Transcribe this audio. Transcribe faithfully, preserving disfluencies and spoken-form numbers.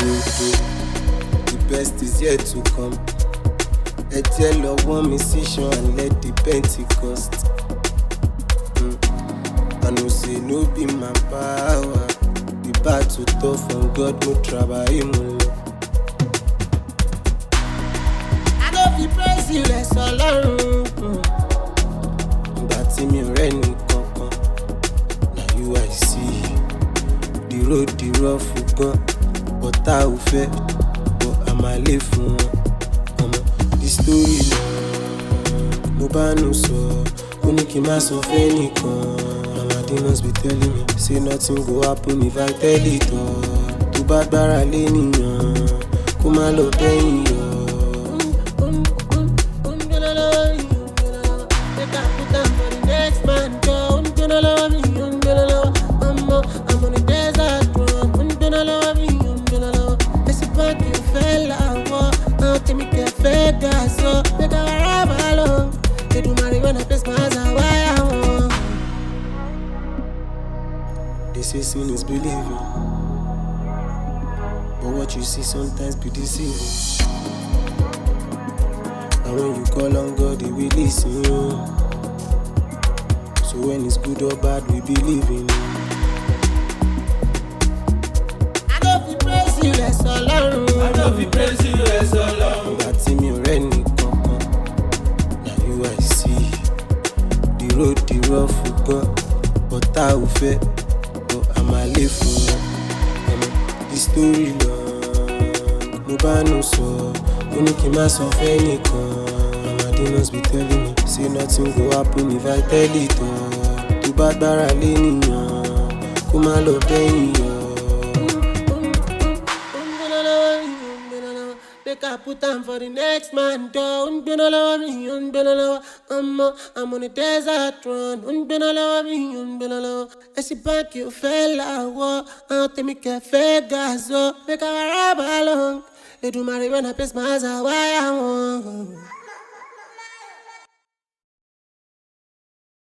The best is yet to come. Ẹ jẹ́ lọ wọ́n mi sí ṣan and let the Pentecost. Mm. I know say no be my power. The battle tough from God, mo trabalhei mo lọ. I no fit praise you less Ọlọ́run. Ìgbà tí mi ò rẹ́ni kankan, na you I see. The road the rough gan, but tá ò fẹ́, but a máa lè fún wọn. Ọmọ the story long, mo bá nù sọ, ó ní kí n má sọ fẹ́nìkan. Mama demons be telling me, say nothing go happen if I tell it all. Tó bá gbára lé nìyàn, kó má lọ bẹ́yìn yọ. I'm on the desert run, I'm gonna love me, I'm gonna love. Esse punk you fell out, now take me get fed gas, so make a ride along. They do marijuana, place my eyes are why I want. They say seeing is believing, but what you see sometimes be deceiving. And when you call on God, He will listen you. So when it's good or bad, we believe in it. Less Ọlọ́run. I no fit praise you less Ọlọ́run. Ìgbà tí mi ò rẹ́ni kankan, na you I see. The road the rough gan, but tá ò fẹ́, but a máa lè fún wọn. Ọmọ the story long, mo bá nù sọ, ó ní kí n má sọ fẹ́nìkan. Mama demons be telling me, say nothing go happen if I tell it all. Tó bá gbára lé nìyàn, kó má lọ bẹ́yìn yọ. Make I put time for the next man door. Unbena love me, unbena love. I'm uh, I'm on the desert run. Unbena love me, unbena love. Esse punk you fell out, I take me cafe gas, so make I ride along. They do marijuana, place my eyes are why I want.